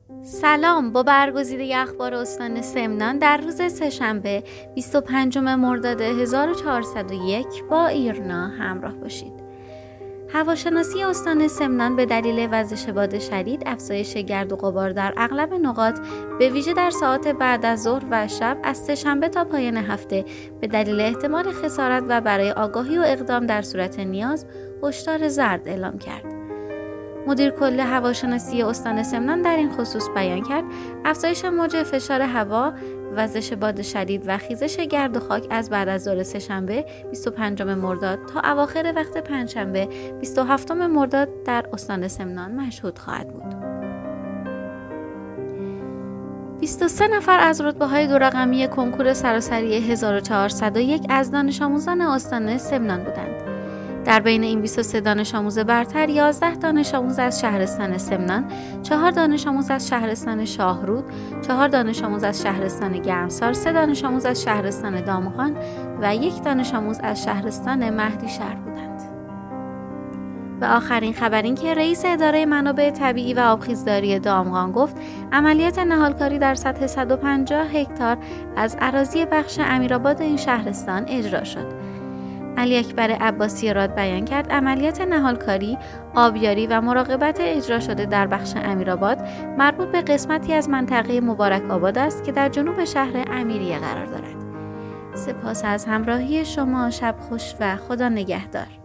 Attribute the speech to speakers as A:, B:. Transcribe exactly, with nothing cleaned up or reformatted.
A: سلام. با برگزیده اخبار استان سمنان در روز سه‌شنبه بیست و پنجم مرداد هزار و چهارصد و یک با ایرنا همراه باشید. هواشناسی استان سمنان به دلیل وزش باد شدید، افزایش گرد و غبار در اغلب نقاط به ویژه در ساعات بعد از ظهر و شب از سه‌شنبه تا پایان هفته به دلیل احتمال خسارت و برای آگاهی و اقدام در صورت نیاز هشدار زرد اعلام کرد. مدیر کل هواشناسی استان سمنان در این خصوص بیان کرد افزایش موج فشار هوا، وزش باد شدید و خیزش گرد و خاک از بعد از ظهر سه‌شنبه بیست و پنجم مرداد تا اواخر وقت پنجشنبه بیست و هفتم مرداد در استان سمنان مشهود خواهد بود. بیست و سه نفر از رتبه‌های دو رقمی کنکور سراسری هزار و چهارصد و یک از دانش آموزان استان سمنان بودند. در بین این بیست و سه دانش آموز برتر، یازده دانش آموز از شهرستان سمنان، چهار دانش آموز از شهرستان شاهرود، چهار دانش آموز از شهرستان گرمسار، سه دانش آموز از شهرستان دامغان و یک دانش آموز از شهرستان مهدیشهر بودند. و آخرین خبر این که رئیس اداره منابع طبیعی و آبخیزداری دامغان گفت عملیات نهالکاری در سطح صد و پنجاه هکتار از اراضی بخش امیرآباد این شهرستان اجرا شد. علی اکبر عباسی راد بیان کرد عملیات نهالکاری، آبیاری و مراقبت اجرا شده در بخش امیرآباد مربوط به قسمتی از منطقه مبارک آباد است که در جنوب شهر امیریه قرار دارد. سپاس از همراهی شما. شب خوش و خدا نگهدار.